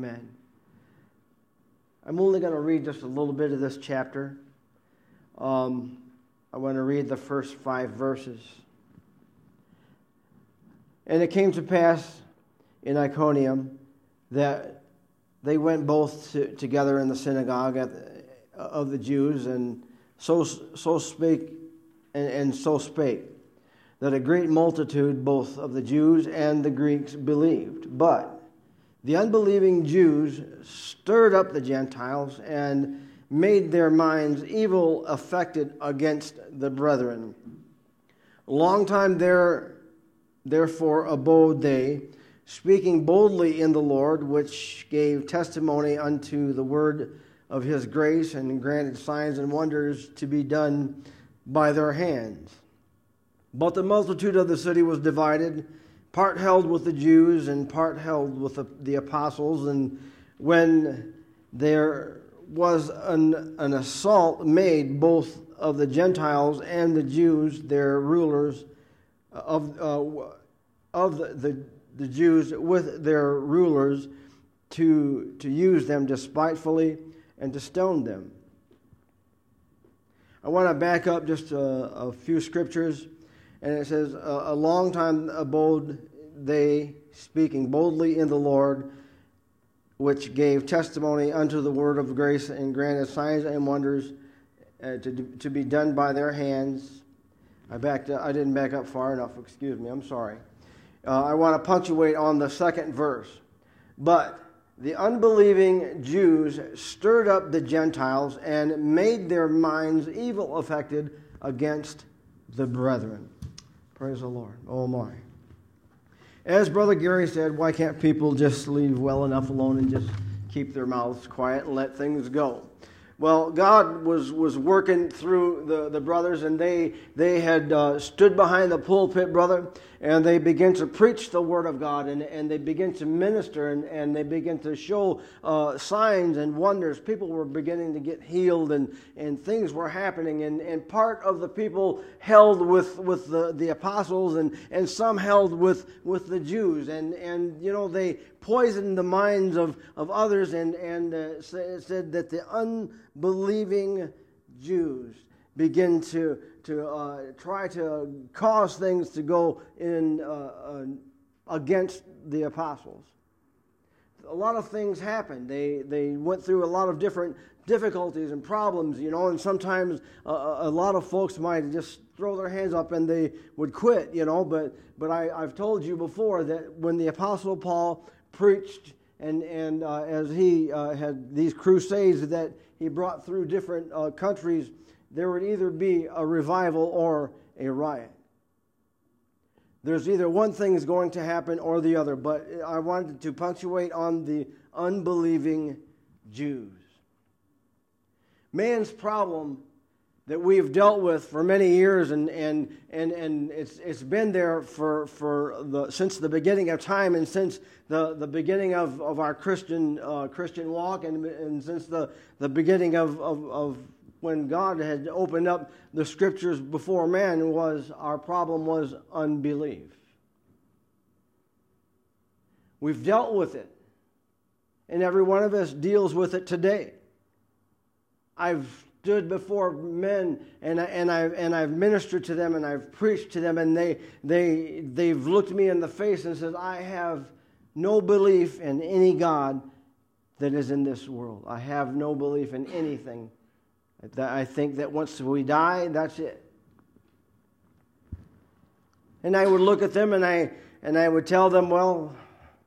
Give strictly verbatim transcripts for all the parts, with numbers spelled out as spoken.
Amen. I'm only going to read just a little bit of this chapter. Um, I want to read the first five verses. And it came to pass in Iconium that they went both to, together in the synagogue at the, of the Jews, and so so spake and, and so spake, that a great multitude both of the Jews and the Greeks believed. But the unbelieving Jews stirred up the Gentiles and made their minds evil affected against the brethren. A long time there, therefore, abode they, speaking boldly in the Lord, which gave testimony unto the word of his grace, and granted signs and wonders to be done by their hands. But the multitude of the city was divided, part held with the Jews and part held with the, the apostles. And when there was an, an assault made both of the Gentiles and the Jews, their rulers of uh, of the, the the Jews with their rulers, to to use them despitefully and to stone them. I want to back up just a, a few scriptures. And it says, a long time abode they, speaking boldly in the Lord, which gave testimony unto the word of grace, and granted signs and wonders uh, to, to be done by their hands. I backed up, I didn't back up far enough, excuse me, I'm sorry. Uh, I want to punctuate on the second verse. But the unbelieving Jews stirred up the Gentiles and made their minds evil affected against the brethren. Praise the Lord. Oh my. As Brother Gary said, why can't people just leave well enough alone and just keep their mouths quiet and let things go? Well, God was, was working through the, the brothers, and they they had uh, stood behind the pulpit, brother, and they began to preach the Word of God, and, and they began to minister, and, and they began to show uh, signs and wonders. People were beginning to get healed, and, and things were happening, and, and part of the people held with, with the, the apostles, and, and some held with, with the Jews, and, and you know, they poisoned the minds of, of others, and, and uh, said that the unbelieving Jews begin to, to uh, try to cause things to go in uh, uh, against the apostles. A lot of things happened. They, they went through a lot of different difficulties and problems, you know, and sometimes uh, a lot of folks might just throw their hands up and they would quit, you know, but, but I, I've told you before that when the Apostle Paul preached, and and uh, as he uh, had these crusades that he brought through different uh, countries, there would either be a revival or a riot. There's either one thing is going to happen or the other, but I wanted to punctuate on the unbelieving Jews. Man's problem that we've dealt with for many years, and and and, and it's it's been there for for the since the beginning of time, and since the, the beginning of, of our Christian uh, Christian walk, and and since the, the beginning of, of of when God had opened up the Scriptures before man, was our problem was unbelief. We've dealt with it, and every one of us deals with it today. I've stood before men, and I, and I've and I've ministered to them, and I've preached to them, and they they they've looked me in the face and said, "I have no belief in any God that is in this world. I have no belief in anything. That I think that once we die, that's it." And I would look at them, and I and I would tell them, "Well,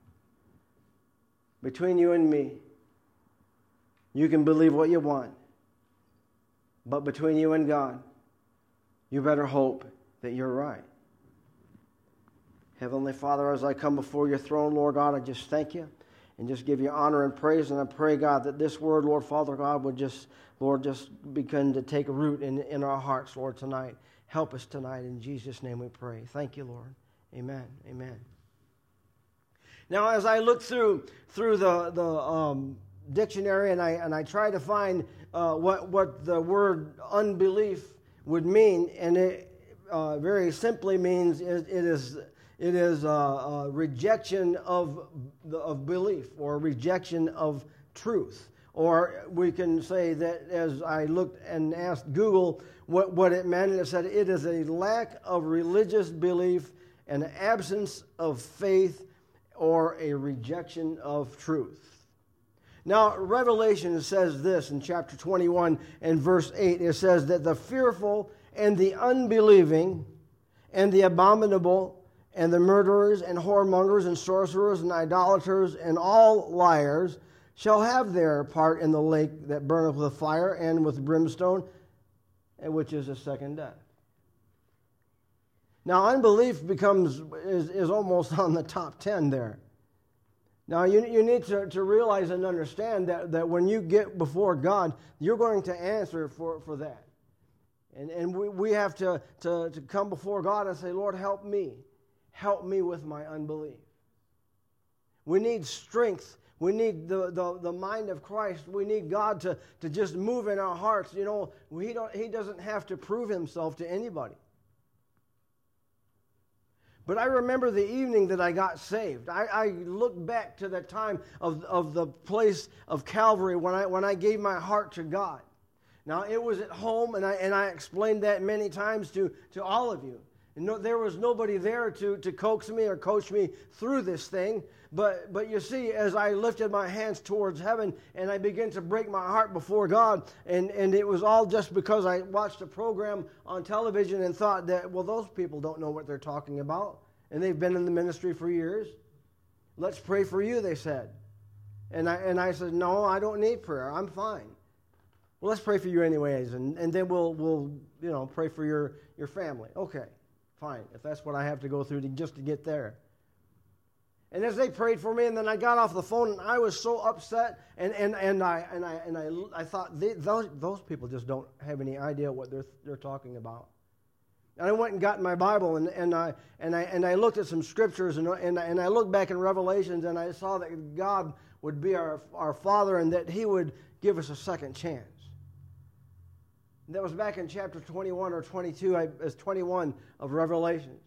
between you and me, you can believe what you want. But between you and God, you better hope that you're right." Heavenly Father, as I come before your throne, Lord God, I just thank you and just give you honor and praise. And I pray, God, that this word, Lord Father God, would just, Lord, just begin to take root in, in our hearts, Lord, tonight. Help us tonight. In Jesus' name we pray. Thank you, Lord. Amen. Amen. Now, as I look through through the the um, dictionary, and I and I try to find uh, what what the word unbelief would mean, and it uh, very simply means it, it is It is a, a rejection of, of belief or rejection of truth. Or we can say that as I looked and asked Google what, what it meant, it said it is a lack of religious belief, an absence of faith, or a rejection of truth. Now, Revelation says this in chapter twenty-one and verse eight. It says that the fearful and the unbelieving and the abominable and the murderers and whoremongers and sorcerers and idolaters and all liars shall have their part in the lake that burneth with fire and with brimstone, and which is the second death. Now, unbelief becomes is, is almost on the top ten there. Now, you, you need to, to realize and understand that, that when you get before God, you're going to answer for, for that. And, and we, we have to, to, to come before God and say, Lord, help me. Help me with my unbelief. We need strength. We need the, the, the mind of Christ. We need God to, to just move in our hearts. You know, he, don't, he doesn't have to prove himself to anybody. But I remember the evening that I got saved. I, I look back to that time of, of the place of Calvary when I, when I gave my heart to God. Now, it was at home, and I, and I explained that many times to, to all of you. And no, there was nobody there to, to coax me or coach me through this thing. But, but you see, as I lifted my hands towards heaven and I began to break my heart before God, and, and it was all just because I watched a program on television and thought that, well, those people don't know what they're talking about. And they've been in the ministry for years. Let's pray for you, they said. And I, and I said, no, I don't need prayer. I'm fine. Well, let's pray for you anyways, and, and then we'll, we'll you know, pray for your, your family. Okay. Fine, if that's what I have to go through to, just to get there. And as they prayed for me, and then I got off the phone, and I was so upset, and, and, and I and I and I, I thought they, those those people just don't have any idea what they're they're talking about. And I went and got my Bible, and, and I and I and I looked at some scriptures, and and I, and I looked back in Revelations, and I saw that God would be our our Father, and that He would give us a second chance. That was back in chapter twenty-one or twenty-two, as twenty-one of Revelations.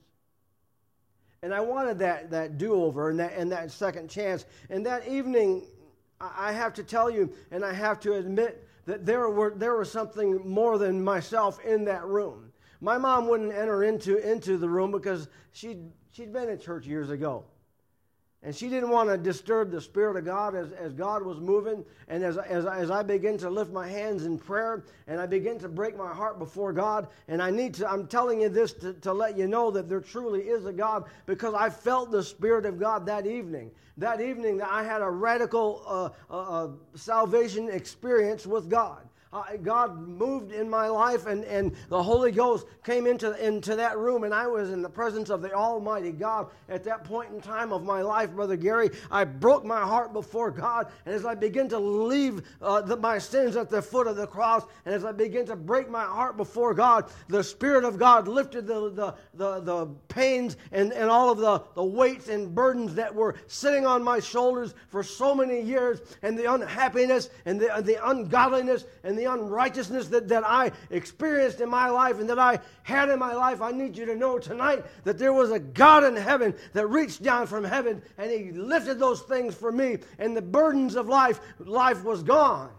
And I wanted that, that do-over and that, and that second chance. And that evening, I have to tell you, and I have to admit, that there were there was something more than myself in that room. My mom wouldn't enter into, into the room because she'd, she'd been in church years ago. And she didn't want to disturb the Spirit of God as, as God was moving. And as, as, as I begin to lift my hands in prayer and I begin to break my heart before God, and I need to, I'm telling you this to, to let you know that there truly is a God, because I felt the Spirit of God that evening. That evening that I had a radical uh, uh, uh, salvation experience with God. Uh, God moved in my life, and, and the Holy Ghost came into, into that room, and I was in the presence of the Almighty God. At that point in time of my life, Brother Gary, I broke my heart before God, and as I began to leave uh, the, my sins at the foot of the cross, and as I began to break my heart before God, the Spirit of God lifted the, the, the, the pains and, and all of the, the weights and burdens that were sitting on my shoulders for so many years, and the unhappiness and the, the ungodliness and the unrighteousness that, that I experienced in my life and that I had in my life. I need you to know tonight that there was a God in heaven that reached down from heaven, and He lifted those things for me, and the burdens of life, life was gone.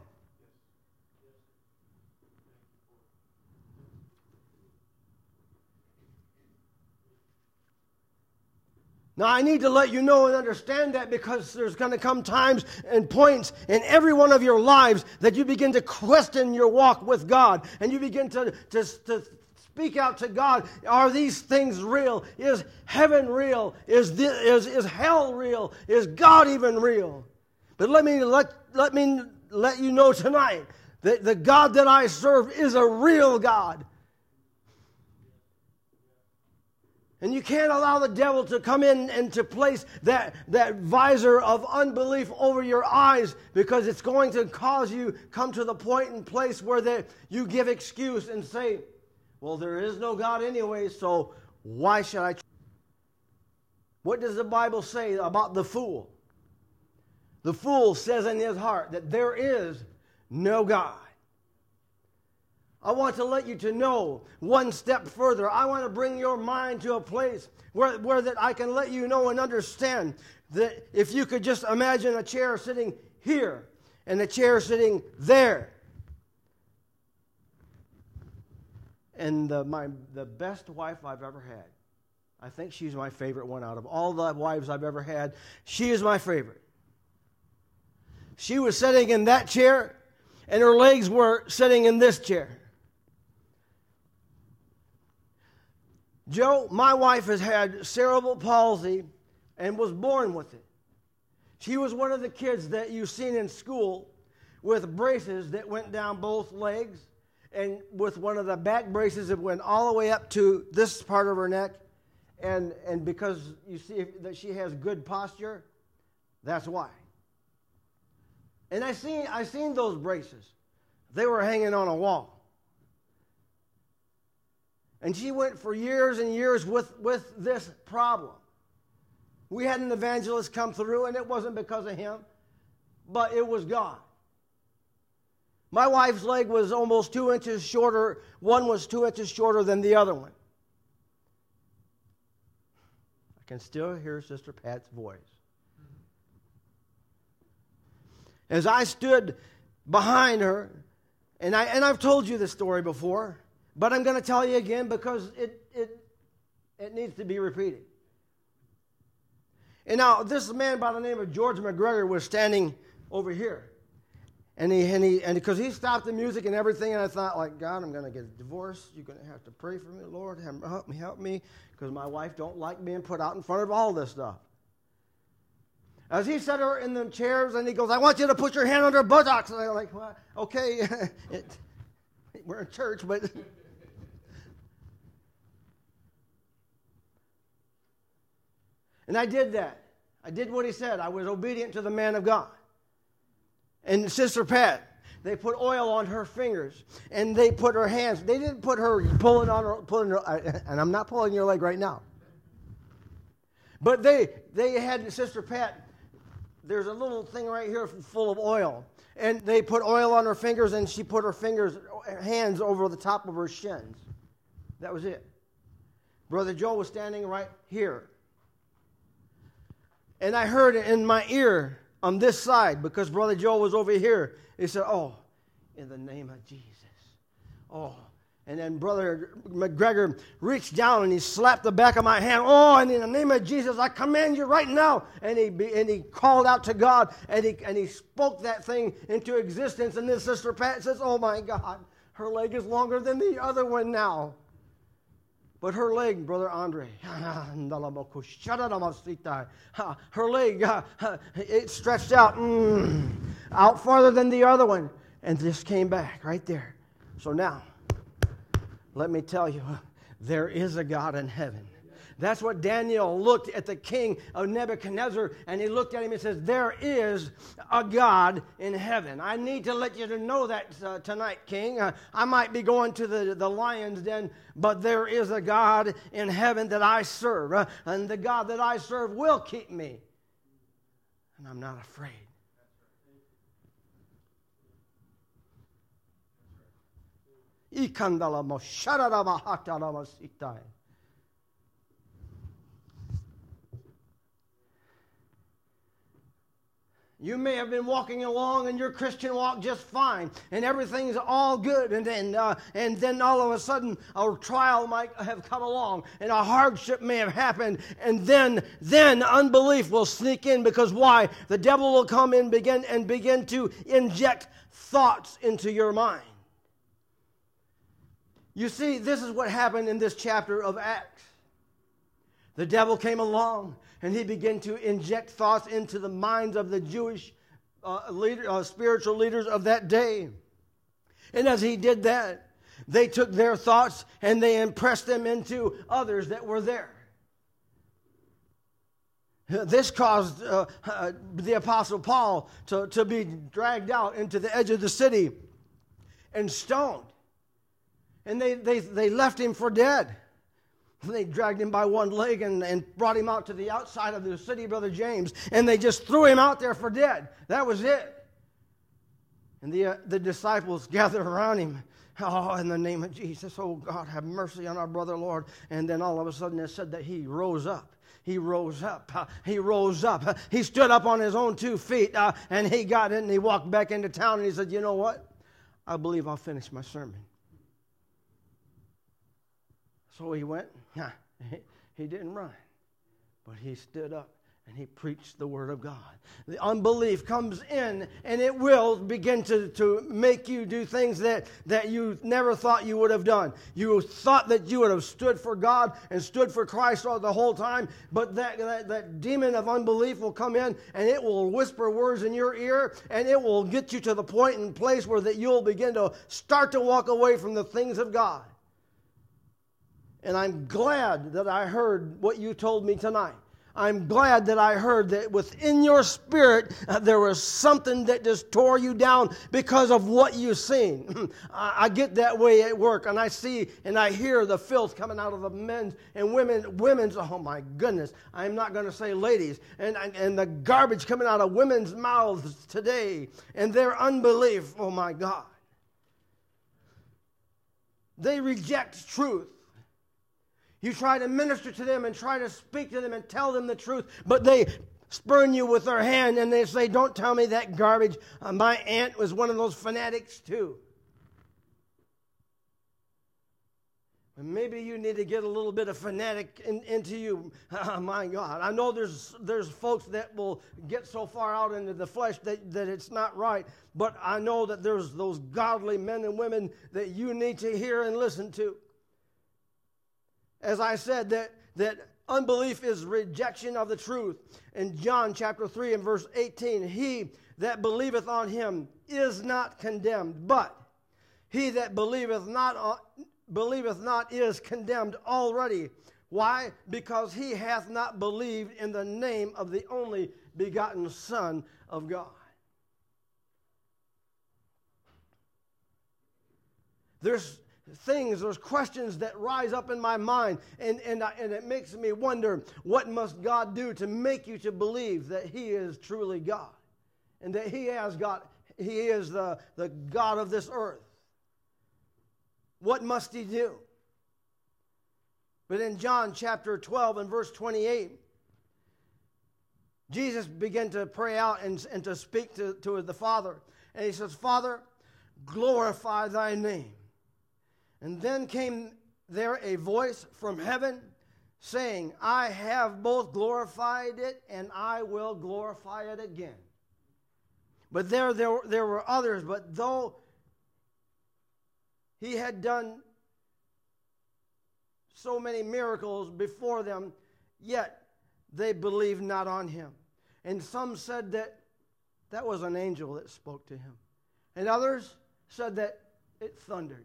Now, I need to let you know and understand that, because there's going to come times and points in every one of your lives that you begin to question your walk with God, and you begin to, to, to speak out to God. Are these things real? Is heaven real? Is, this, is, is hell real? Is God even real? But let me let, let me let you know tonight that the God that I serve is a real God. And you can't allow the devil to come in and to place that, that visor of unbelief over your eyes, because it's going to cause you come to the point and place where they, you give excuse and say, well, there is no God anyway, so why should I? What does the Bible say about the fool? The fool says in his heart that there is no God. I want to let you to know one step further. I want to bring your mind to a place where, where that I can let you know and understand that if you could just imagine a chair sitting here and a chair sitting there. And the, my, the best wife I've ever had, I think she's my favorite one out of all the wives I've ever had. She is my favorite. She was sitting in that chair, and her legs were sitting in this chair. Joe, my wife has had cerebral palsy and was born with it. She was one of the kids that you've seen in school with braces that went down both legs, and with one of the back braces that went all the way up to this part of her neck. And, and because you see that she has good posture, that's why. And I seen, I seen those braces. They were hanging on a wall. And she went for years and years with, with this problem. We had an evangelist come through, and it wasn't because of him, but it was God. My wife's leg was almost two inches shorter. One was two inches shorter than the other one. I can still hear Sister Pat's voice. As I stood behind her, and, I, and I've told you this story before, but I'm going to tell you again because it, it, it needs to be repeated. And now, this man by the name of George McGregor was standing over here. And he, and he, and because he stopped the music and everything, and I thought, like, God, I'm going to get a divorce. You're going to have to pray for me, Lord. Help me, help me, because my wife don't like being put out in front of all this stuff. As he set her in the chairs, and he goes, I want you to put your hand on her buttocks. And I'm like, well, okay, it, we're in church, but... And I did that. I did what he said. I was obedient to the man of God. And Sister Pat, they put oil on her fingers, and they put her hands. They didn't put her pulling on her, pulling her, and I'm not pulling your leg right now. But they they had Sister Pat. There's a little thing right here full of oil, and they put oil on her fingers, and she put her fingers, hands over the top of her shins. That was it. Brother Joe was standing right here, and I heard it in my ear. On this side, because Brother Joe was over here, he said, oh, in the name of Jesus. Oh. And then Brother McGregor reached down and he slapped the back of my hand. Oh, and in the name of Jesus, I command you right now. And he and he called out to God, and he, and he spoke that thing into existence. And then Sister Pat says, oh, my God, her leg is longer than the other one now. But her leg, Brother Andre, her leg, it stretched out, mm, out farther than the other one, and just came back right there. So now, let me tell you, there is a God in heaven. That's what Daniel looked at the king of Nebuchadnezzar, and he looked at him and says, there is a God in heaven. I need to let you to know that uh, tonight, king. Uh, I might be going to the, the lion's den, but there is a God in heaven that I serve, uh, and the God that I serve will keep me, and I'm not afraid. You may have been walking along in your Christian walk just fine, and everything's all good, and then uh, and then all of a sudden a trial might have come along, and a hardship may have happened, and then then unbelief will sneak in, because why? The devil will come in begin and begin to inject thoughts into your mind. You see, this is what happened in this chapter of Acts. The devil came along, and he began to inject thoughts into the minds of the Jewish uh, leader, uh, spiritual leaders of that day. And as he did that, they took their thoughts and they impressed them into others that were there. This caused uh, uh, the Apostle Paul to, to be dragged out into the edge of the city and stoned. And they, they, they left him for dead. They dragged him by one leg and, and brought him out to the outside of the city, Brother James, and they just threw him out there for dead. That was it. And the, uh, the disciples gathered around him. Oh, in the name of Jesus, oh God, have mercy on our brother, Lord. And then all of a sudden it said that he rose up. He rose up. Uh, he rose up. Uh, he stood up on his own two feet, uh, and he got in and he walked back into town, and he said, you know what? I believe I'll finish my sermon. So he went. Nah, he, he didn't run, but he stood up. And he preached the Word of God. The unbelief comes in, and it will begin to, to make you do things that, that you never thought you would have done. You thought that you would have stood for God and stood for Christ all the whole time, but that, that, that demon of unbelief will come in, and it will whisper words in your ear, and it will get you to the point and place where that you'll begin to start to walk away from the things of God. And I'm glad that I heard what you told me tonight. I'm glad that I heard that within your spirit uh, there was something that just tore you down because of what you've seen. I, I get that way at work, and I see and I hear the filth coming out of the men's and women, women's, oh my goodness, I'm not going to say ladies, and, and the garbage coming out of women's mouths today, and their unbelief, oh my God. They reject truth. You try to minister to them and try to speak to them and tell them the truth, but they spurn you with their hand and they say, don't tell me that garbage. Uh, my aunt was one of those fanatics too. And maybe you need to get a little bit of fanatic in, into you. Oh, my God. I know there's there's folks that will get so far out into the flesh that, that it's not right, but I know that there's those godly men and women that you need to hear and listen to. As I said, that, that unbelief is rejection of the truth. In John chapter three and verse eighteen, he that believeth on him is not condemned, but he that believeth not, on, believeth not is condemned already. Why? Because he hath not believed in the name of the only begotten Son of God. There's things, there's questions that rise up in my mind, and, and, I, and it makes me wonder, what must God do to make you to believe that He is truly God, and that He has got, He is the, the God of this earth? What must He do? But in John chapter twelve and verse twenty-eight, Jesus began to pray out and, and to speak to, to the Father, and He says, Father, glorify Thy name. And then came there a voice from heaven saying, I have both glorified it and I will glorify it again. But there, there, there were others, but though He had done so many miracles before them, yet they believed not on Him. And some said that that was an angel that spoke to Him. And others said that it thundered.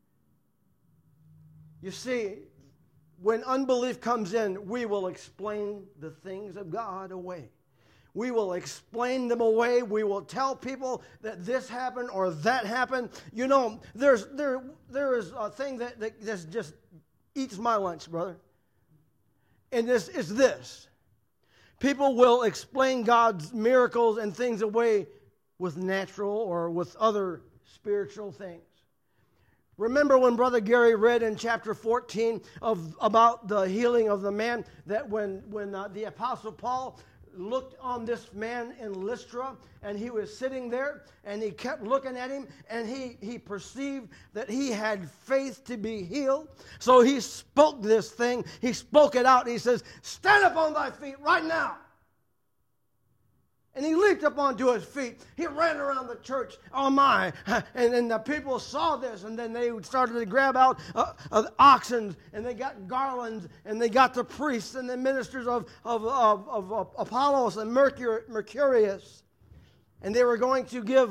You see, when unbelief comes in, we will explain the things of God away. We will explain them away. We will tell people that this happened or that happened. You know, there's there there is a thing that, that that just eats my lunch, brother. And this is this. People will explain God's miracles and things away with natural or with other spiritual things. Remember when Brother Gary read in chapter fourteen of about the healing of the man, that when, when uh, the Apostle Paul looked on this man in Lystra, and he was sitting there, and he kept looking at him, and he, he perceived that he had faith to be healed. So he spoke this thing, he spoke it out, and he says, stand up on thy feet right now. And he leaped up onto his feet. He ran around the church. Oh my. And then the people saw this, and then they started to grab out uh, uh, oxen, and they got garlands, and they got the priests and the ministers of, of, of, of, of Apollos and Mercur- Mercurius. And they were going to give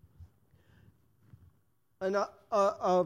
an, uh, uh, uh,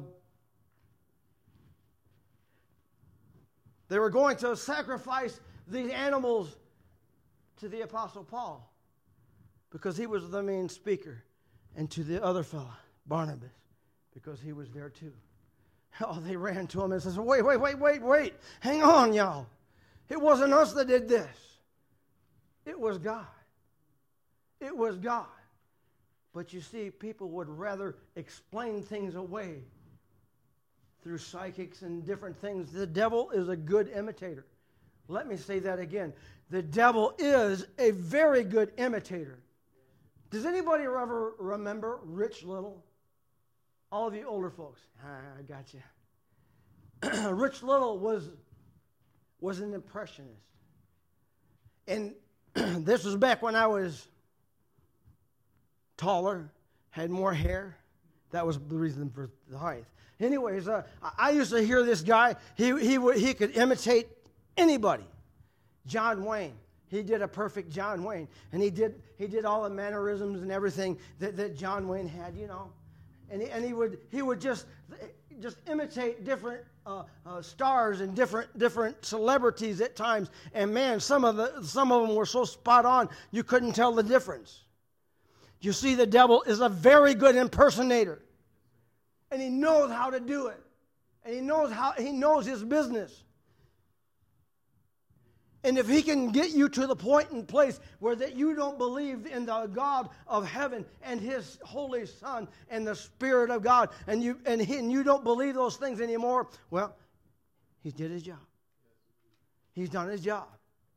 they were going to sacrifice these animals to the Apostle Paul, because he was the main speaker, and to the other fella, Barnabas, because he was there too. Oh, they ran to him and said, wait, wait, wait, wait, wait. Hang on, y'all. It wasn't us that did this. It was God. It was God. But you see, people would rather explain things away through psychics and different things. The devil is a good imitator. Let me say that again. The devil is a very good imitator. Does anybody ever remember Rich Little? All of you older folks. I got you. Rich Little was, was an impressionist. And this was back when I was taller, had more hair. That was the reason for the height. Anyways, uh, I used to hear this guy. He he he could imitate anybody. John Wayne. He did a perfect John Wayne, and he did he did all the mannerisms and everything that, that John Wayne had, you know. And he, and he would he would just just imitate different uh, uh, stars and different different celebrities at times. And man, some of the some of them were so spot on you couldn't tell the difference. You see, the devil is a very good impersonator. And he knows how to do it. And he knows how he knows his business. And if he can get you to the point and place where that you don't believe in the God of heaven and his Holy Son and the Spirit of God, and you and, he, and you don't believe those things anymore, well, he did his job. He's done his job.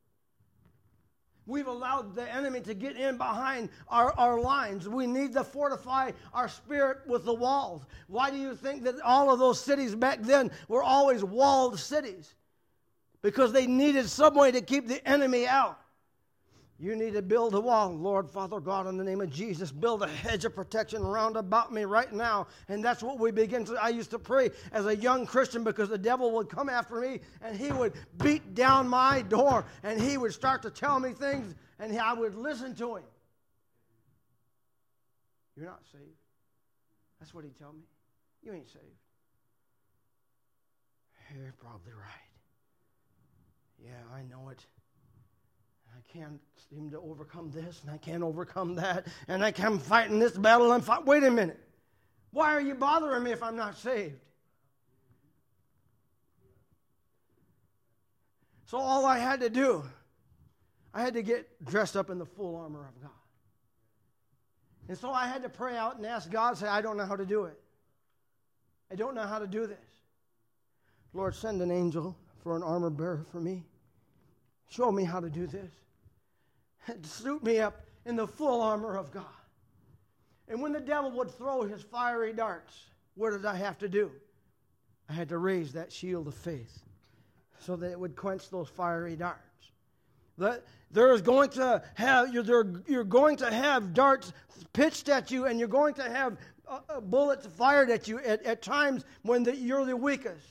We've allowed the enemy to get in behind our, our lines. We need to fortify our spirit with the walls. Why do you think that all of those cities back then were always walled cities? Because they needed some way to keep the enemy out. You need to build a wall. Lord, Father God, in the name of Jesus, build a hedge of protection round about me right now. And that's what we begin to, I used to pray as a young Christian, because the devil would come after me and he would beat down my door and he would start to tell me things and I would listen to him. You're not saved. That's what he'd tell me. You ain't saved. You're probably right. Yeah, I know it. I can't seem to overcome this, and I can't overcome that, and I can't fight in this battle. I'm fight. Wait a minute. Why are you bothering me if I'm not saved? So all I had to do, I had to get dressed up in the full armor of God. And so I had to pray out and ask God, say, I don't know how to do it. I don't know how to do this. Lord, send an angel for an armor bearer for me. Show me how to do this. Suit me up in the full armor of God. And when the devil would throw his fiery darts, what did I have to do? I had to raise that shield of faith so that it would quench those fiery darts. That there is going to have you're, you're going to have darts pitched at you, and you're going to have uh, bullets fired at you at, at times when the, you're the weakest.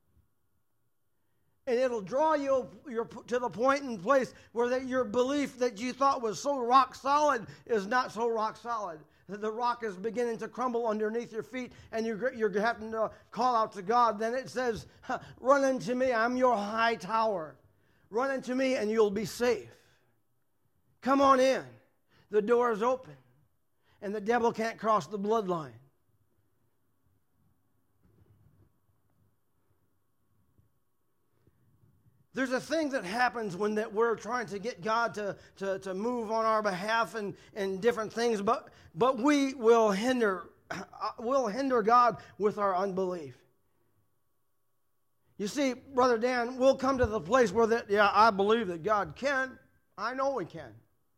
And it'll draw you your, to the point and place where that your belief that you thought was so rock solid is not so rock solid. The rock is beginning to crumble underneath your feet, and you're, you're having to call out to God. Then it says, run into me, I'm your high tower. Run into me and you'll be safe. Come on in. The door is open, and the devil can't cross the bloodline. There's a thing that happens when that we're trying to get God to, to, to move on our behalf and, and different things, but but we will hinder will hinder God with our unbelief. You see, Brother Dan, we'll come to the place where that, yeah, I believe that God can. I know we can.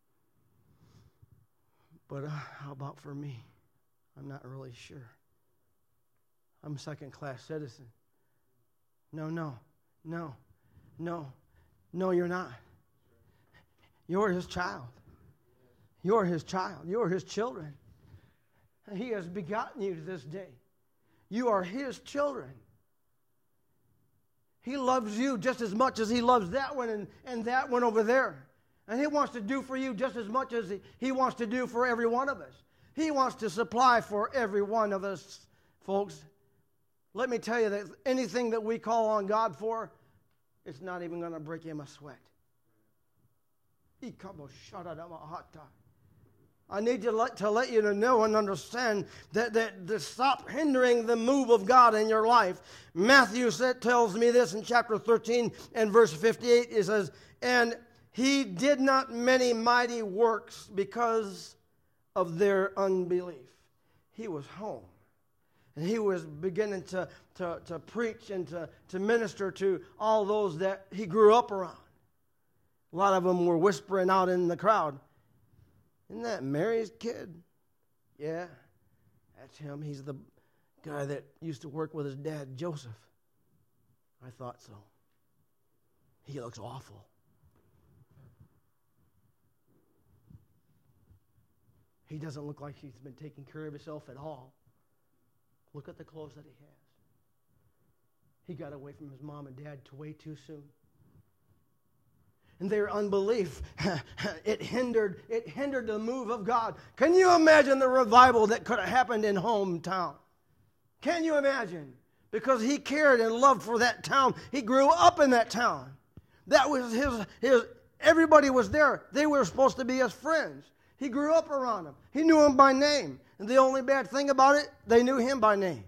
But uh, how about for me? I'm not really sure. I'm a second-class citizen. No, no, no. No, no, you're not. You're his child. You're his child. You're his children. He has begotten you to this day. You are his children. He loves you just as much as he loves that one and, and that one over there. And he wants to do for you just as much as he, he wants to do for every one of us. He wants to supply for every one of us, folks. Let me tell you that anything that we call on God for, it's not even going to break him a sweat. I need to let, to let you to know and understand that, that, that stop hindering the move of God in your life. Matthew said, tells me this in chapter thirteen and verse fifty-eight. It says, and he did not many mighty works because of their unbelief. He was home. And he was beginning to, to, to preach and to, to minister to all those that he grew up around. A lot of them were whispering out in the crowd, "Isn't that Mary's kid?" "Yeah, that's him. He's the guy that used to work with his dad, Joseph." "I thought so. He looks awful." He doesn't look like he's been taking care of himself at all. Look at the clothes that he has. He got away from his mom and dad way too soon. And their unbelief, it hindered, it hindered the move of God. Can you imagine the revival that could have happened in hometown? Can you imagine? Because he cared and loved for that town. He grew up in that town. That was his, his, everybody was there. They were supposed to be his friends. He grew up around them. He knew them by name. And the only bad thing about it, they knew him by name.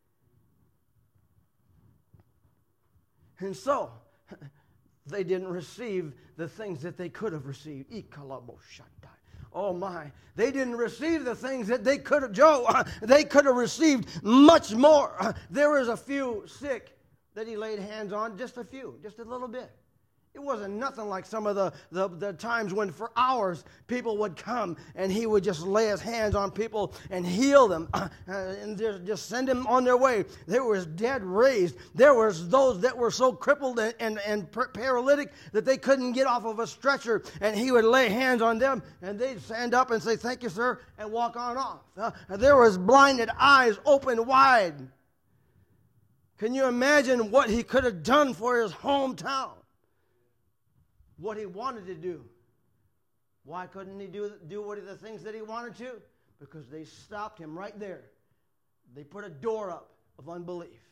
And so, they didn't receive the things that they could have received. Oh my. They didn't receive the things that they could have, Joe, they could have received much more. There was a few sick that he laid hands on, just a few, just a little bit. It wasn't nothing like some of the, the, the times when for hours people would come and he would just lay his hands on people and heal them uh, and just, just send them on their way. There was dead raised. There was those that were so crippled and, and, and paralytic that they couldn't get off of a stretcher, and he would lay hands on them and they'd stand up and say, "Thank you, sir," and walk on off. Uh, there was blinded eyes open wide. Can you imagine what he could have done for his hometown? What he wanted to do. Why couldn't he do, do what the things that he wanted to? Because they stopped him right there. They put a door up of unbelief.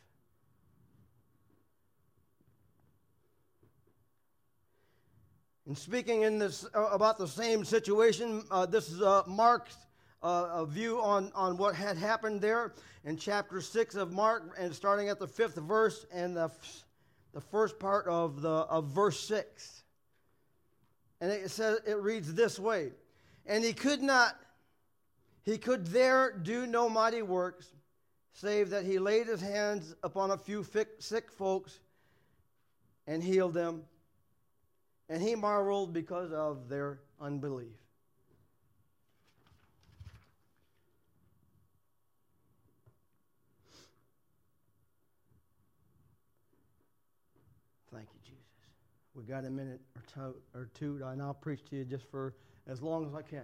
And speaking in this uh, about the same situation, uh, this is uh, Mark's uh, a view on, on what had happened there in chapter six of Mark, and starting at the fifth verse and the, the first part of the of verse six. And it says, it reads this way: "And he could not, he could there do no mighty works, save that he laid his hands upon a few sick folks and healed them. And he marveled because of their unbelief." Thank you, Jesus. We got a minute or two, or two, and I'll preach to you just for as long as I can.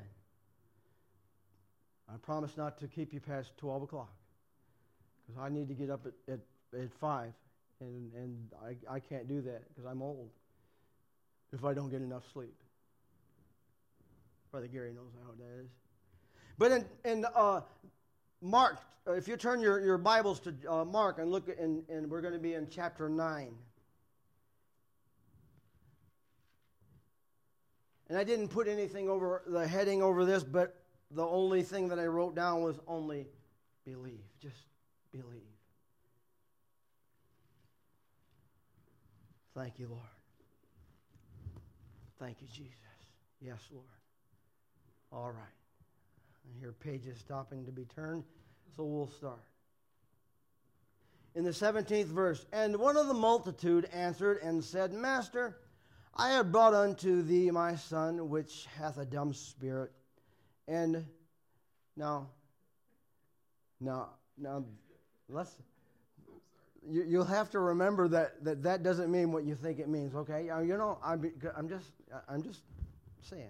I promise not to keep you past twelve o'clock, because I need to get up at, at, at five, and, and I, I can't do that because I'm old if I don't get enough sleep. Brother Gary knows how that is. But in, in uh, Mark, uh, if you turn your, your Bibles to uh, Mark and look at, and, and we're going to be in chapter nine. And I didn't put anything over the heading over this, but the only thing that I wrote down was only believe. Just believe. Thank you, Lord. Thank you, Jesus. Yes, Lord. All right. I hear pages stopping to be turned, so we'll start. In the seventeenth verse, "And one of the multitude answered and said, Master, I have brought unto thee my son, which hath a dumb spirit. And now, now, now, let's. You, you'll have to remember that, that that doesn't mean what you think it means. Okay, you know, I'm, I'm just, I'm just saying.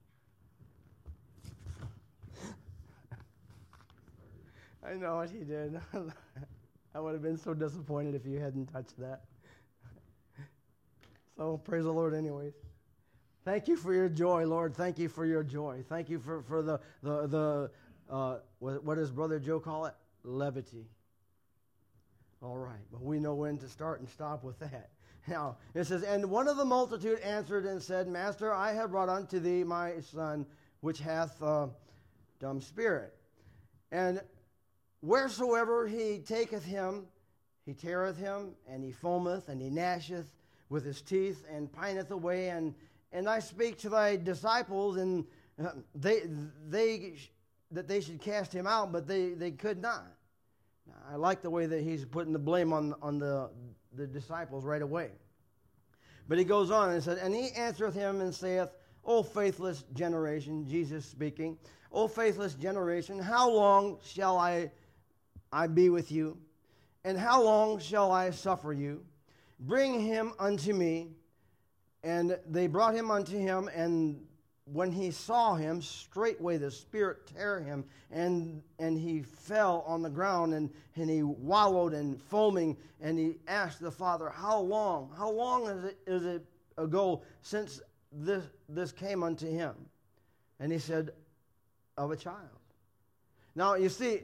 I know what he did. I would have been so disappointed if you hadn't touched that. So praise the Lord anyways. Thank you for your joy, Lord. Thank you for your joy. Thank you for, for the, the, the uh, what, what does Brother Joe call it? Levity. All right. But we know when to start and stop with that. Now, it says, And one of the multitude answered and said, Master, I have brought unto thee my son, which hath a dumb spirit. And wheresoever he taketh him, he teareth him, and he foameth, and he gnasheth with his teeth, and pineth away. And, and I speak to thy disciples, and they they that they should cast him out, but they, they could not. Now, I like the way that he's putting the blame on, on the, the disciples right away. But he goes on and said, and he answereth him and saith, O faithless generation, Jesus speaking, O faithless generation, how long shall I, I be with you? And how long shall I suffer you? Bring him unto me. And they brought him unto him, and when he saw him, straightway the spirit tear him, and and he fell on the ground, and, and he wallowed and foaming, and he asked the Father, How long? How long is it is it ago since this this came unto him? And he said, Of a child. Now you see,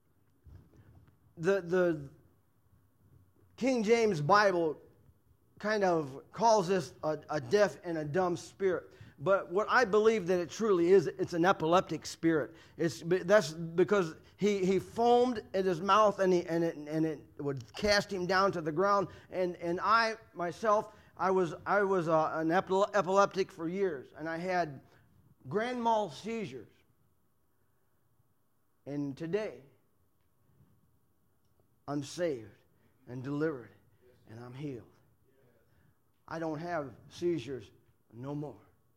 the the King James Bible kind of calls this a, a deaf and a dumb spirit. But what I believe that it truly is, it's an epileptic spirit. It's that's because he, he foamed in his mouth, and he and it and it would cast him down to the ground. And and I myself, I was I was uh, an epileptic for years, and I had grand mal seizures. And today, I'm saved and delivered, and I'm healed. I don't have seizures no more.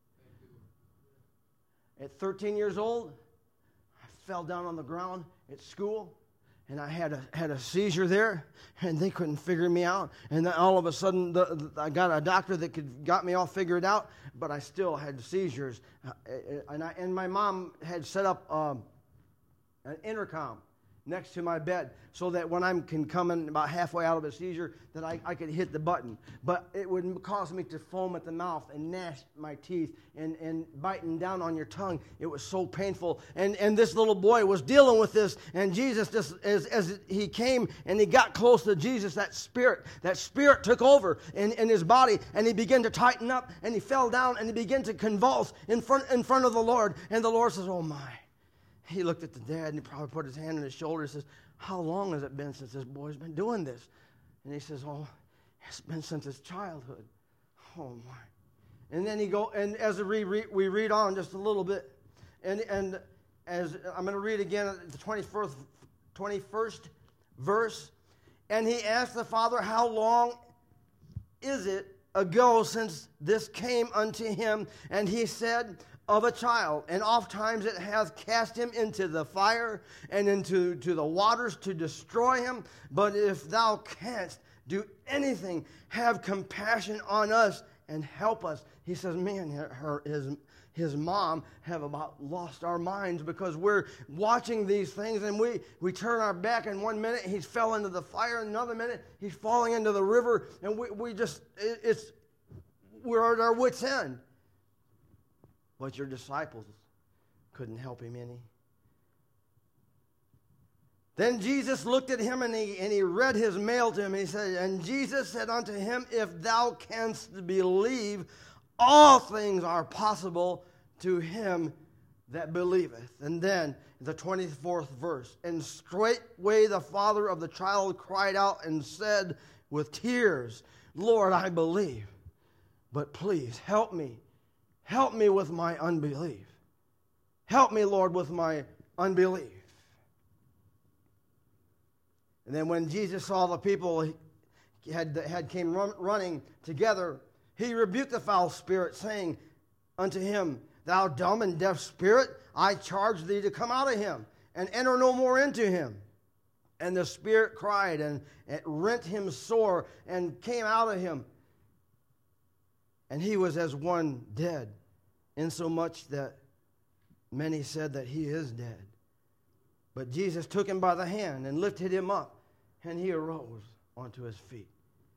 At thirteen years old, I fell down on the ground at school, and I had a had a seizure there, and they couldn't figure me out. And then all of a sudden, the, the, I got a doctor that could got me all figured out, but I still had seizures. Uh, and I and my mom had set up um, an intercom next to my bed, so that when I can come in about halfway out of a seizure, that I, I could hit the button. But it would cause me to foam at the mouth and gnash my teeth and, and biting down on your tongue. It was so painful. And and this little boy was dealing with this, and Jesus, just as, as he came and he got close to Jesus, that spirit, that spirit took over in, in his body, and he began to tighten up, and he fell down, and he began to convulse in front in front of the Lord. And the Lord says, oh my. He looked at the dad, and he probably put his hand on his shoulder and says, how long has it been since this boy's been doing this? And he says, oh, it's been since his childhood. Oh, my. And then he go, and as we read, we read on just a little bit, and and as I'm going to read again the twenty-first, twenty-first verse, and he asked the Father, how long is it ago since this came unto him? And he said, of a child, and oft times it hath cast him into the fire and into to the waters to destroy him. But if thou canst do anything, have compassion on us and help us. He says, man, her, his, his mom have about lost our minds, because we're watching these things, and we, we turn our back, and one minute he's fell into the fire, and another minute he's falling into the river, and we, we just, it, it's, we're at our wits' end. But your disciples couldn't help him any. Then Jesus looked at him, and he, and he read his mail to him. He said, and Jesus said unto him, if thou canst believe, all things are possible to him that believeth. And then the twenty-fourth verse, and straightway the father of the child cried out and said with tears, Lord, I believe, but please help me. Help me with my unbelief. Help me, Lord, with my unbelief. And then when Jesus saw the people had, had came run, running together, he rebuked the foul spirit, saying unto him, thou dumb and deaf spirit, I charge thee to come out of him, and enter no more into him. And the spirit cried, and it rent him sore, and came out of him. And he was as one dead, insomuch that many said that he is dead. But Jesus took him by the hand and lifted him up, and he arose onto his feet.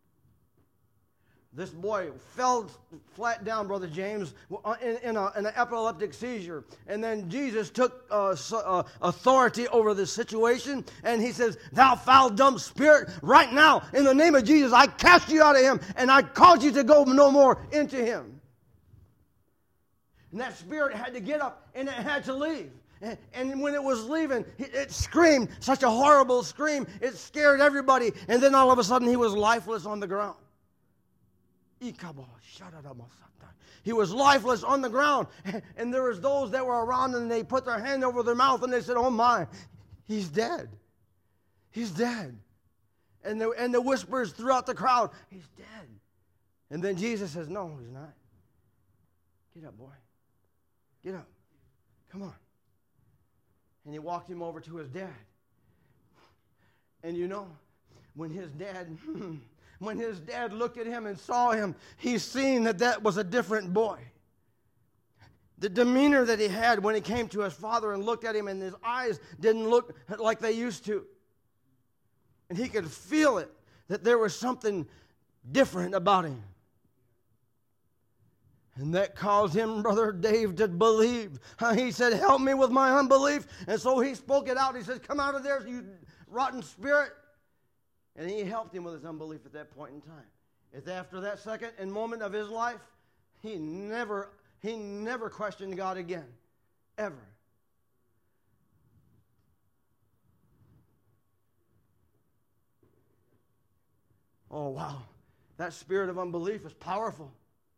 This boy fell flat down, Brother James, in, in, a, in an epileptic seizure. And then Jesus took uh, uh, authority over the situation, and he says, thou foul, dumb spirit, right now, in the name of Jesus, I cast you out of him, and I cause you to go no more into him. And that spirit had to get up, and it had to leave. And, and when it was leaving, it, it screamed such a horrible scream, it scared everybody. And then all of a sudden, he was lifeless on the ground. He was lifeless on the ground. And there was those that were around, and they put their hand over their mouth, and they said, oh my, he's dead. He's dead. And the, and the whispers throughout the crowd, he's dead. And then Jesus says, no, he's not. Get up, boy. Get up. Come on. And he walked him over to his dad. And you know, when his dad, when his dad looked at him and saw him, he seen that that was a different boy. The demeanor that he had when he came to his father and looked at him, and his eyes didn't look like they used to. And he could feel it, that there was something different about him. And that caused him, Brother Dave, to believe. He said, help me with my unbelief. And so he spoke it out. He said, come out of there, you rotten spirit. And he helped him with his unbelief at that point in time. It's after that second and moment of his life, he never, he never questioned God again. Ever. Oh, wow. That spirit of unbelief is powerful.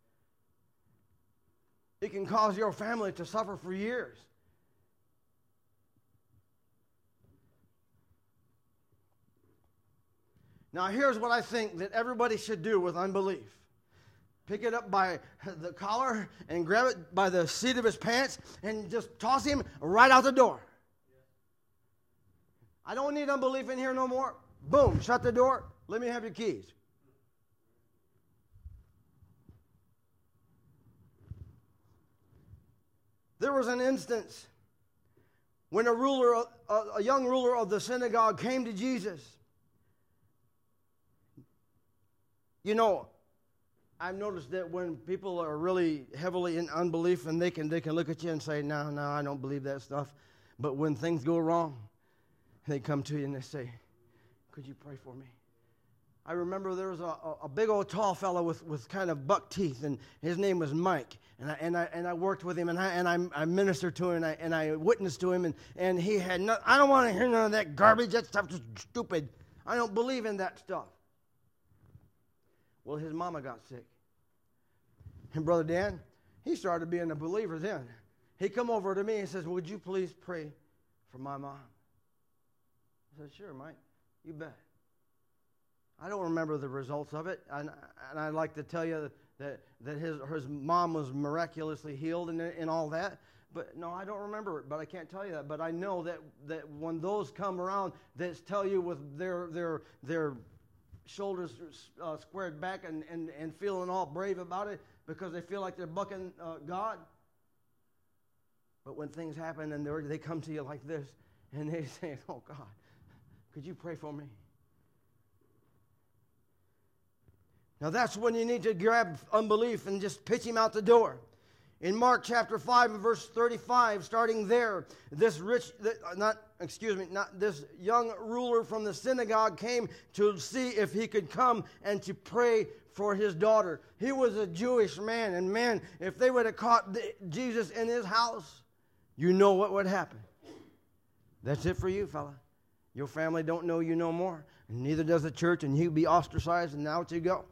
It can cause your family to suffer for years. Now, here's what I think that everybody should do with unbelief. Pick it up by the collar and grab it by the seat of his pants and just toss him right out the door. I don't need unbelief in here no more. Boom, shut the door. Let me have your keys. There was an instance when a ruler, a, a young ruler of the synagogue came to Jesus. You know, I've noticed that when people are really heavily in unbelief, and they can they can look at you and say, no, no, I don't believe that stuff. But when things go wrong, they come to you and they say, could you pray for me? I remember there was a, a big old tall fellow with, with kind of buck teeth, and his name was Mike. And I and I and I worked with him, and I and I, I ministered to him, and I and I witnessed to him, and, and he had no. I don't want to hear none of that garbage. That stuff's just stupid. I don't believe in that stuff. Well, his mama got sick, and Brother Dan, he started being a believer then. He come over to me and says, "Would you please pray for my mom?" I said, "Sure, Mike, you bet." I don't remember the results of it, and, and I'd like to tell you that, that his his mom was miraculously healed and, and all that. But no, I don't remember it, but I can't tell you that. But I know that, that when those come around that tell you with their their their shoulders uh, squared back and, and, and feeling all brave about it because they feel like they're bucking uh, God. But when things happen and they come to you like this and they say, "Oh God, could you pray for me?" Now that's when you need to grab unbelief and just pitch him out the door. In Mark chapter five and verse thirty-five, starting there, this rich, not, excuse me, not this young ruler from the synagogue came to see if he could come and to pray for his daughter. He was a Jewish man, and man, if they would have caught the, Jesus in his house, you know what would happen. That's it for you, fella. Your family don't know you no more, and neither does the church, and you be ostracized, and out you go.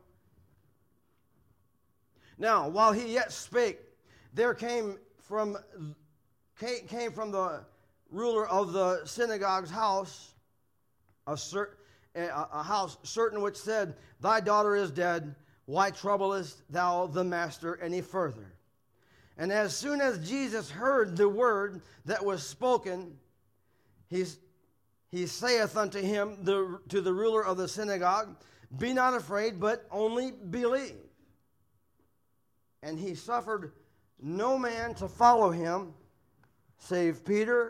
Now, while he yet spake, there came from came from the ruler of the synagogue's house a, cert, a, a house certain which said, "Thy daughter is dead. Why troublest thou the master any further?" And as soon as Jesus heard the word that was spoken, he, he saith unto him, the, to the ruler of the synagogue, "Be not afraid, but only believe." And he suffered no man to follow him, save Peter,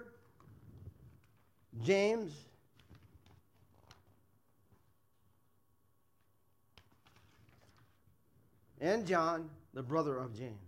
James, and John, the brother of James.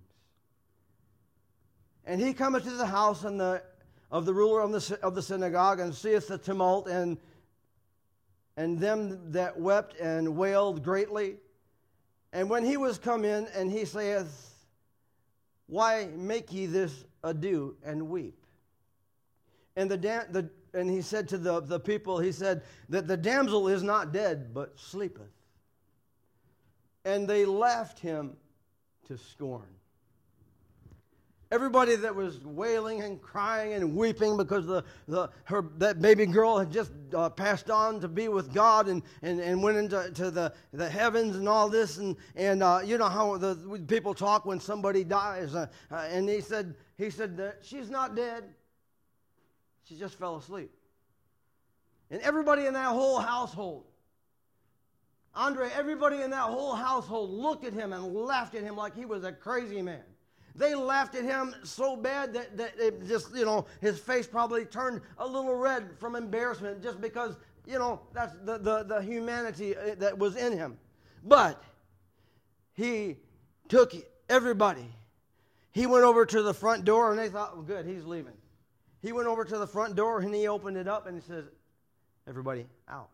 And he cometh to the house and the, of the ruler of the, of the synagogue, and seeth the tumult, and, and them that wept and wailed greatly. And when he was come in, and he saith, "Why make ye this ado and weep?" And the, da- the and he said to the, the people, he said that the damsel is not dead, but sleepeth. and they laughed him to scorn. Everybody that was wailing and crying and weeping because the, the her that baby girl had just uh, passed on to be with God and, and, and went into to the, the heavens and all this. And, and uh, you know how the people talk when somebody dies. Uh, uh, and he said, he said that she's not dead. She just fell asleep. And everybody in that whole household, Andre, everybody in that whole household looked at him and laughed at him like he was a crazy man. They laughed at him so bad that, that it just, you know, his face probably turned a little red from embarrassment just because, you know, that's the, the, the humanity that was in him. But he took everybody. He went over to the front door and they thought, well, good, he's leaving. He went over to the front door and he opened it up and he says, everybody out.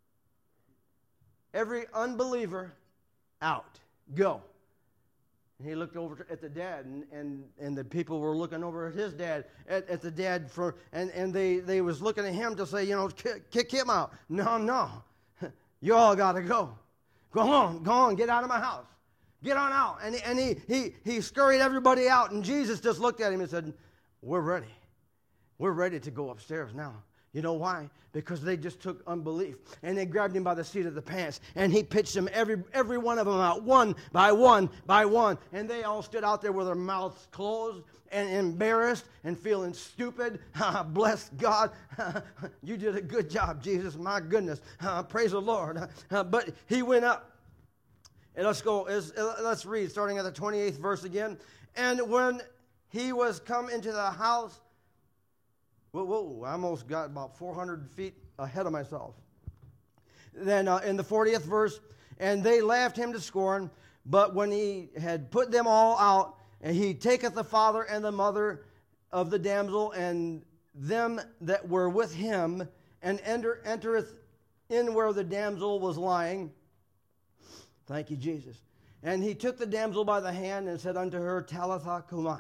Every unbeliever out. Go. And he looked over at the dad, and, and, and the people were looking over at his dad, at, at the dad, for, and, and they, they was looking at him to say, you know, kick, kick him out. No, no. You all got to go. Go on, go on, get out of my house. Get on out. And, and he, he, he scurried everybody out, and Jesus just looked at him and said, we're ready. We're ready to go upstairs now. You know why? Because they just took unbelief. And they grabbed him by the seat of the pants. And he pitched them, every, every one of them out, one by one by one. And they all stood out there with their mouths closed and embarrassed and feeling stupid. Bless God. You did a good job, Jesus. My goodness. Praise the Lord. But he went up. And let's go. Let's read, starting at the twenty-eighth verse again. And when he was come into the house, Whoa, whoa, I almost got about four hundred feet ahead of myself. Then uh, in the fortieth verse, and they laughed him to scorn, but when he had put them all out, and he taketh the father and the mother of the damsel and them that were with him, and enter, entereth in where the damsel was lying. Thank you, Jesus. And he took the damsel by the hand and said unto her, Talitha cumi,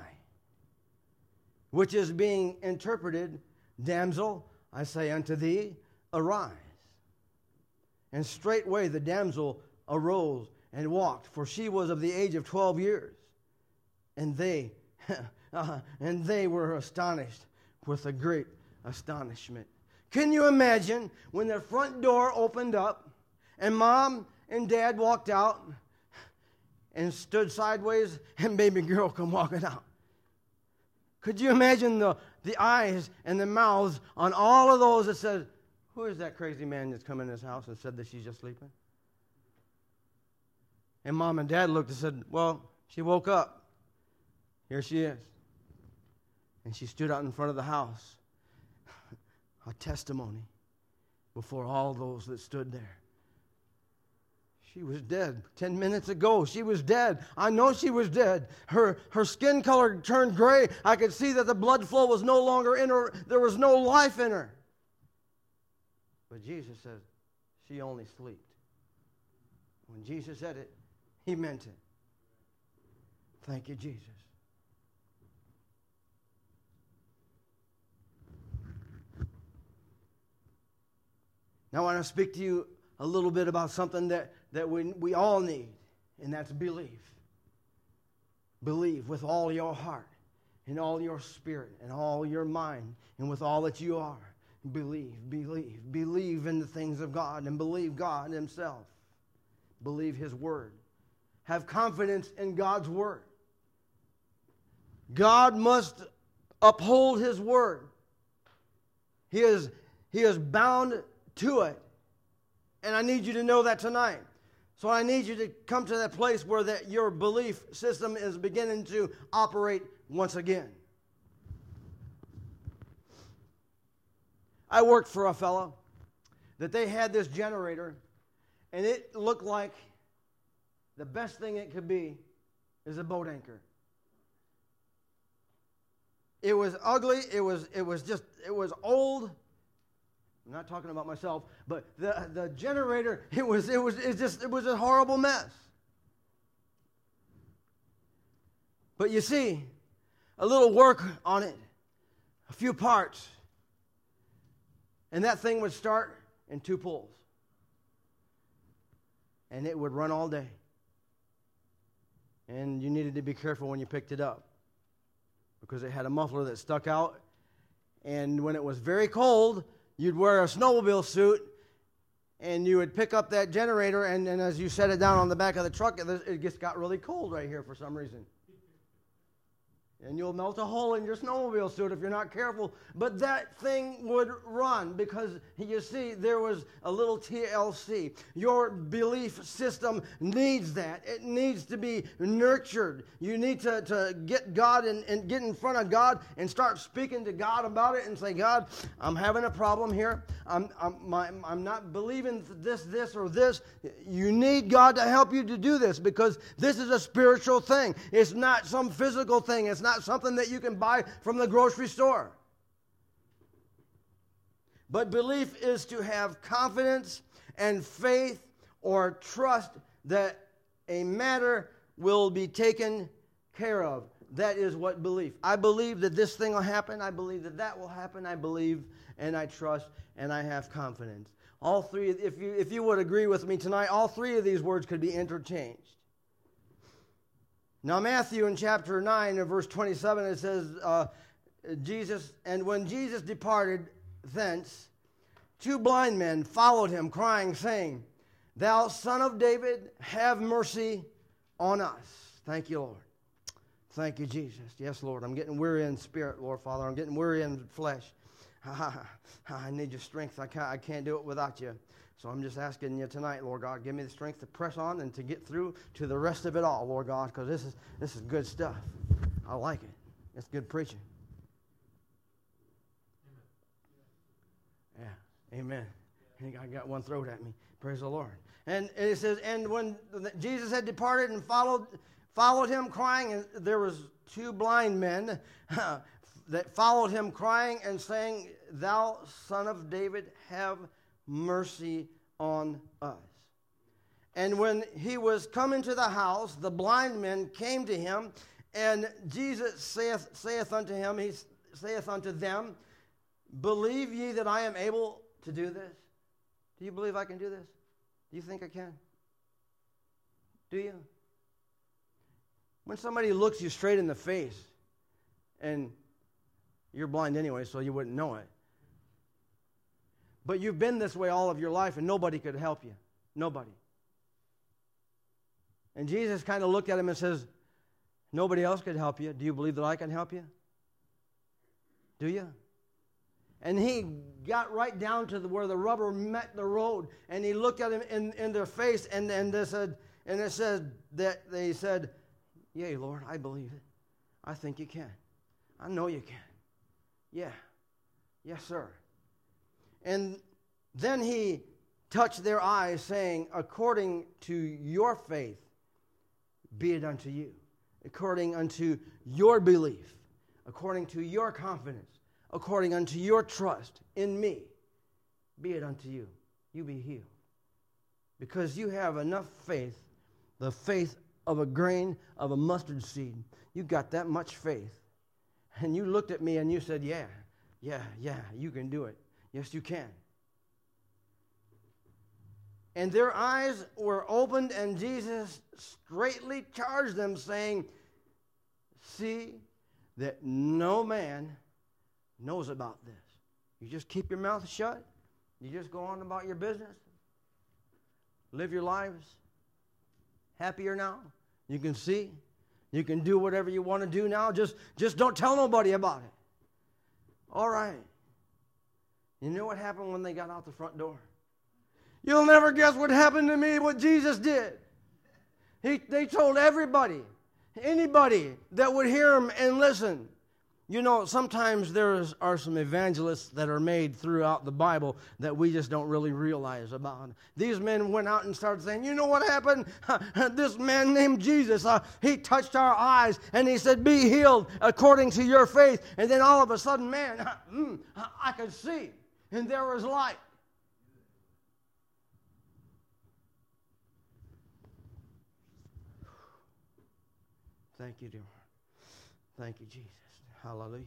which is being interpreted, damsel, I say unto thee, arise. And straightway the damsel arose and walked, for she was of the age of twelve years. And they, uh, and they were astonished with a great astonishment. Can you imagine when the front door opened up and mom and dad walked out and stood sideways and baby girl come walking out? Could you imagine the, the eyes and the mouths on all of those that said, who is that crazy man that's come in this house and said that she's just sleeping? And mom and dad looked and said, well, she woke up. Here she is. And she stood out in front of the house. A testimony before all those that stood there. She was dead. Ten minutes ago, she was dead. I know she was dead. Her, her skin color turned gray. I could see that the blood flow was no longer in her. There was no life in her. But Jesus said, she only slept. When Jesus said it, he meant it. Thank you, Jesus. Now I want to speak to you a little bit about something that, that we, we all need, and that's belief. Believe with all your heart, and all your spirit, and all your mind, and with all that you are. Believe, believe, believe in the things of God, and believe God himself. Believe his word. Have confidence in God's word. God must uphold his word. He is, he is bound to it. And I need you to know that tonight. So I need you to come to that place where that your belief system is beginning to operate once again. I worked for a fellow that they had this generator, and it looked like the best thing it could be is a boat anchor. It was ugly. It was, it was just, it was old. I'm not talking about myself, but the, the generator, it was, it was, it just, it was a horrible mess. But you see, a little work on it, a few parts, and that thing would start in two pulls. And it would run all day. And you needed to be careful when you picked it up because it had a muffler that stuck out. And when it was very cold, you'd wear a snowmobile suit and you would pick up that generator, and, and as you set it down on the back of the truck, it, it just got really cold right here for some reason. And you'll melt a hole in your snowmobile suit if you're not careful. But that thing would run because, you see, there was a little T L C. Your belief system needs that. It needs to be nurtured. You need to, to get God and, and get in front of God and start speaking to God about it and say, God, I'm having a problem here. I'm, I'm, my, I'm not believing this, this, or this. You need God to help you to do this because this is a spiritual thing. It's not some physical thing. It's not something that you can buy from the grocery store. But belief is to have confidence and faith or trust that a matter will be taken care of. That is what belief. I believe that this thing will happen. I believe that that will happen. I believe and I trust and I have confidence. All three, if you, if you would agree with me tonight, all three of these words could be interchanged. Now, Matthew in chapter nine and verse twenty-seven, it says, uh, Jesus, and when Jesus departed thence, two blind men followed him, crying, saying, Thou Son of David, have mercy on us. Thank you, Lord. Thank you, Jesus. Yes, Lord, I'm getting weary in spirit, Lord Father. I'm getting weary in flesh. I need your strength. I can't, I can't do it without you. So I'm just asking you tonight, Lord God, give me the strength to press on and to get through to the rest of it all, Lord God, because this is this is good stuff. I like it. It's good preaching. Amen. Yeah, amen. I got one throat at me. Praise the Lord. And it says, and when Jesus had departed and followed followed him crying, and there was two blind men that followed him crying and saying, Thou Son of David, have mercy on us. And when he was come into the house, the blind men came to him, and Jesus saith, saith unto him, he saith unto them, Believe ye that I am able to do this? Do you believe I can do this? Do you think I can? Do you? When somebody looks you straight in the face, and you're blind anyway, so you wouldn't know it. But you've been this way all of your life, and nobody could help you. Nobody. And Jesus kind of looked at him and says, Nobody else could help you. Do you believe that I can help you? Do you? And he got right down to the, where the rubber met the road, and he looked at him in, in their face, and, and, they said, and it said that they said, Yea, Lord, I believe it. I think you can. I know you can. Yeah. Yes, sir. And then he touched their eyes, saying, According to your faith, be it unto you. According unto your belief, according to your confidence, according unto your trust in me, be it unto you. You be healed. Because you have enough faith, the faith of a grain of a mustard seed. You got that much faith. And you looked at me and you said, yeah, yeah, yeah, you can do it. Yes, you can. And their eyes were opened, and Jesus straightly charged them, saying, See that no man knows about this. You just keep your mouth shut. You just go on about your business. Live your lives happier now. You can see. You can do whatever you want to do now. Just, just don't tell nobody about it. All right. You know what happened when they got out the front door? You'll never guess what happened to me, what Jesus did. He, they told everybody, anybody that would hear him and listen. You know, sometimes there are some evangelists that are made throughout the Bible that we just don't really realize about. These men went out and started saying, you know what happened? This man named Jesus, uh, he touched our eyes and he said, be healed according to your faith. And then all of a sudden, man, mm, I could see. And there was light. Thank you, dear. Thank you, Jesus. Hallelujah.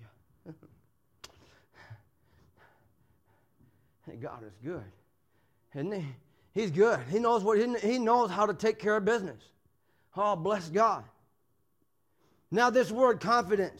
God is good, isn't he? He's good. He knows what he, he knows how to take care of business. Oh, bless God. Now this word confidence.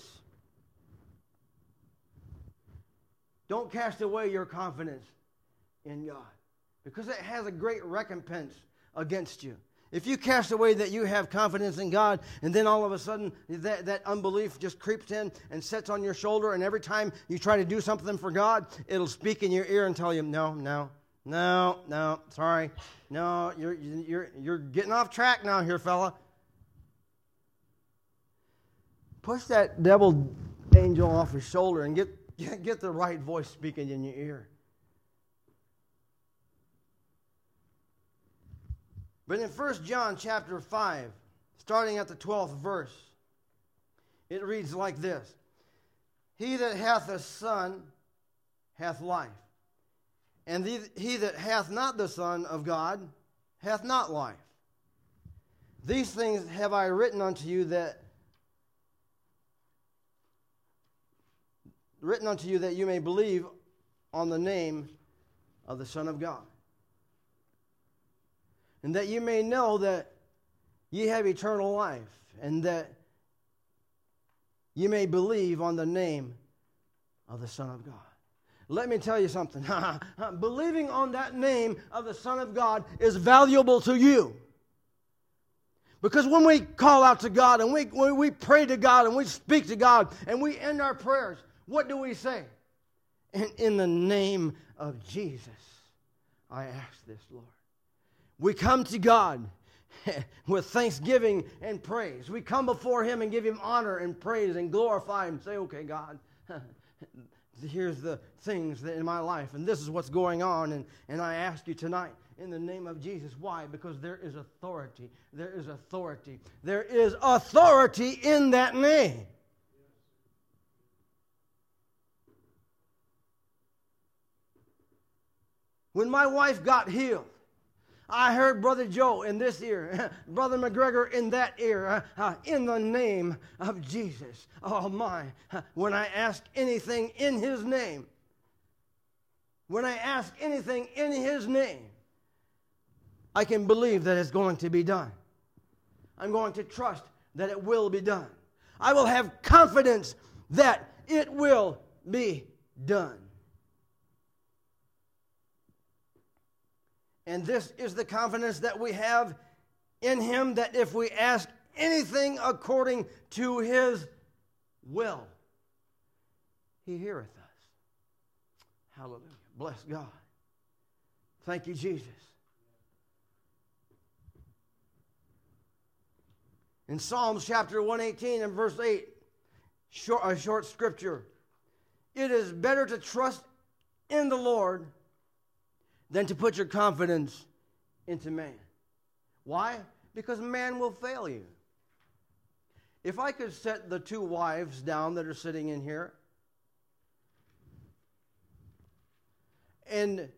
Don't cast away your confidence in God, because it has a great recompense against you. If you cast away that you have confidence in God, and then all of a sudden that, that unbelief just creeps in and sits on your shoulder, and every time you try to do something for God, it'll speak in your ear and tell you, no, no, no, no, sorry, no, you're, you're, you're getting off track now here, fella. Push that devil angel off his shoulder and get, get, get the right voice speaking in your ear. But in First John chapter five, starting at the twelfth verse, it reads like this. He that hath a Son hath life, and the, he that hath not the Son of God hath not life. These things have I written unto you that written unto you that you may believe on the name of the Son of God, and that you may know that ye have eternal life, and that you may believe on the name of the Son of God. Let me tell you something. Believing on that name of the Son of God is valuable to you. Because when we call out to God, and we, when we pray to God, and we speak to God, and we end our prayers, what do we say? And in the name of Jesus, I ask this, Lord. We come to God with thanksgiving and praise. We come before Him and give Him honor and praise and glorify Him. Say, okay, God, here's the things that in my life, and this is what's going on, and, and I ask you tonight in the name of Jesus. Why? Because there is authority. There is authority. There is authority in that name. When my wife got healed, I heard Brother Joe in this ear, Brother McGregor in that ear, uh, uh, in the name of Jesus. Oh my, when I ask anything in His name, when I ask anything in His name, I can believe that it's going to be done. I'm going to trust that it will be done. I will have confidence that it will be done. And this is the confidence that we have in Him, that if we ask anything according to His will, He heareth us. Hallelujah. Bless God. Thank you, Jesus. In Psalms chapter one eighteen and verse eight, short, a short scripture, it is better to trust in the Lord than to put your confidence into man. Why? Because man will fail you. If I could set the two wives down that are sitting in here, and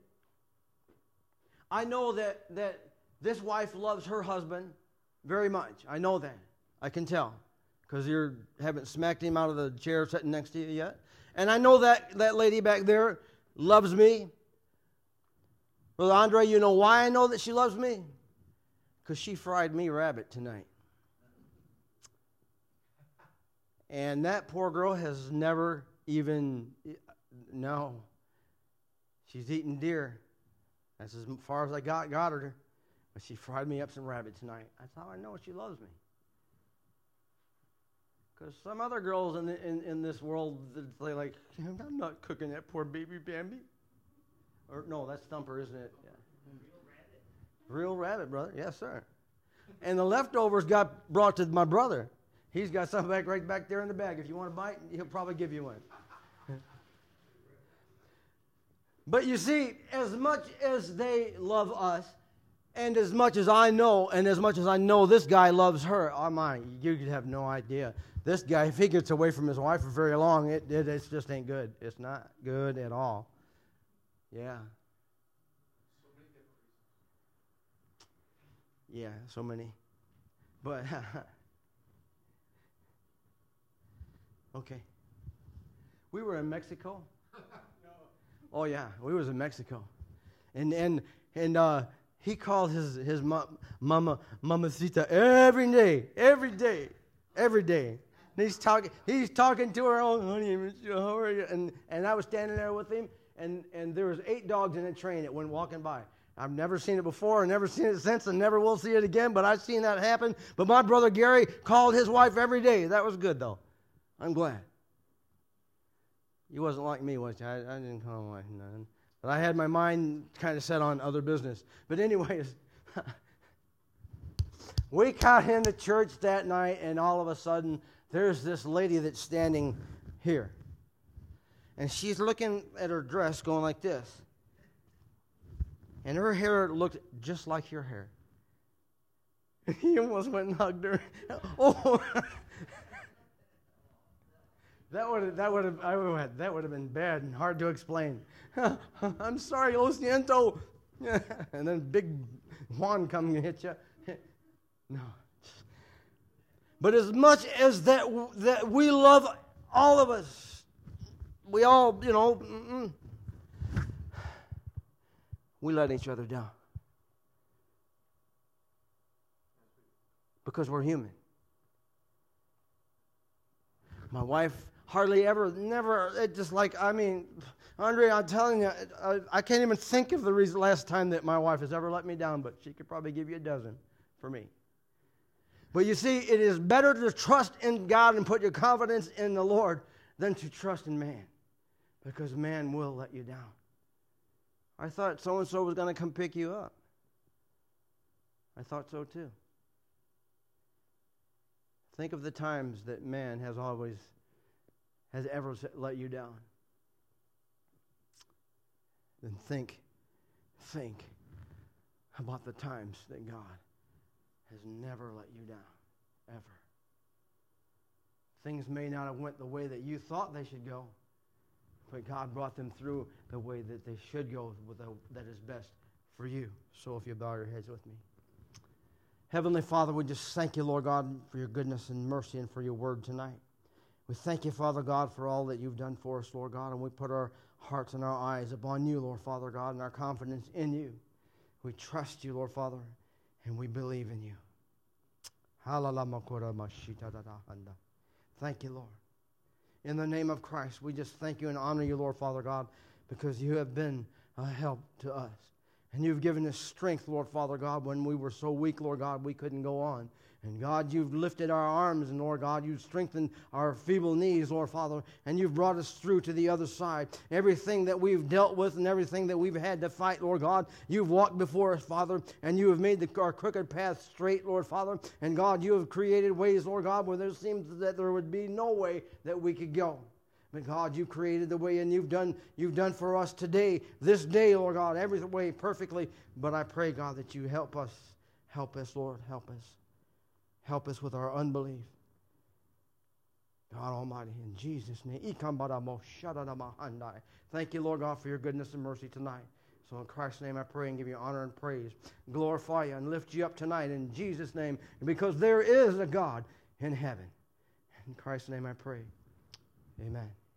I know that, that this wife loves her husband very much. I know that. I can tell. Because you haven't smacked him out of the chair sitting next to you yet. And I know that that lady back there loves me. Brother Andre, you know why I know that she loves me? Because she fried me rabbit tonight. And that poor girl has never even, no. She's eating deer. That's as far as I got, got her. But she fried me up some rabbit tonight. That's how I know she loves me. Because some other girls in, the, in in this world, they like, I'm not cooking that poor baby Bambi. Or no, that's Thumper, isn't it? Yeah. Real rabbit. Real rabbit, brother. Yes, sir. And the leftovers got brought to my brother. He's got some back right back there in the bag. If you want to bite, he'll probably give you one. But you see, as much as they love us, and as much as I know, and as much as I know this guy loves her, oh my, you have no idea. This guy, if he gets away from his wife for very long, it, it it just ain't good. It's not good at all. Yeah. Yeah, so many. But, okay. We were in Mexico. Oh, yeah, we was in Mexico. And and and uh, he called his, his mom, mama, mamacita every day, every day, every day. And he's talking, he's talking to her, oh, honey, how are you? And, and I was standing there with him, and, and there was eight dogs in a train that went walking by. I've never seen it before, and never seen it since, and never will see it again, but I've seen that happen. But my brother Gary called his wife every day. That was good, though. I'm glad. You wasn't like me, was you? I, I didn't call my wife none. But I had my mind kind of set on other business. But anyways, we got into church that night, and all of a sudden, there's this lady that's standing here. And she's looking at her dress going like this. And her hair looked just like your hair. He almost went and hugged her. Oh, that would that would have I would have, that would have been bad and hard to explain. I'm sorry, lo siento. And then Big Juan come and hit you. No. But as much as that that we love all of us, we all, you know. Mm-mm. We let each other down. Because we're human. My wife hardly ever, never, it just like, I mean, Andre, I'm telling you, I, I can't even think of the reason last time that my wife has ever let me down, but she could probably give you a dozen for me. But you see, it is better to trust in God and put your confidence in the Lord than to trust in man. Because man will let you down. I thought so-and-so was going to come pick you up. I thought so too. Think of the times that man has always, has ever let you down. Then think, think about the times that God has never let you down, ever. Things may not have went the way that you thought they should go, but God brought them through the way that they should go, with the, that is best for you. So if you bow your heads with me. Heavenly Father, we just thank you, Lord God, for your goodness and mercy and for your word tonight. We thank you, Father God, for all that you've done for us, Lord God, and we put our hearts and our eyes upon you, Lord Father God, and our confidence in you. We trust you, Lord Father, and we believe in you. Thank you, Lord. In the name of Christ, we just thank you and honor you, Lord Father God, because you have been a help to us. And you've given us strength, Lord Father God, when we were so weak, Lord God, we couldn't go on. And God, you've lifted our arms, and Lord God, you've strengthened our feeble knees, Lord Father, and you've brought us through to the other side. Everything that we've dealt with and everything that we've had to fight, Lord God, you've walked before us, Father, and you have made the, our crooked path straight, Lord Father. And God, you have created ways, Lord God, where there seems that there would be no way that we could go. But God, you created the way, and you've done you've done for us today, this day, Lord God, every way perfectly. But I pray, God, that you help us. Help us, Lord. Help us. Help us with our unbelief. God Almighty, in Jesus' name. Thank you, Lord God, for your goodness and mercy tonight. So in Christ's name I pray and give you honor and praise. Glorify you and lift you up tonight in Jesus' name. Because there is a God in heaven. In Christ's name I pray. Amen.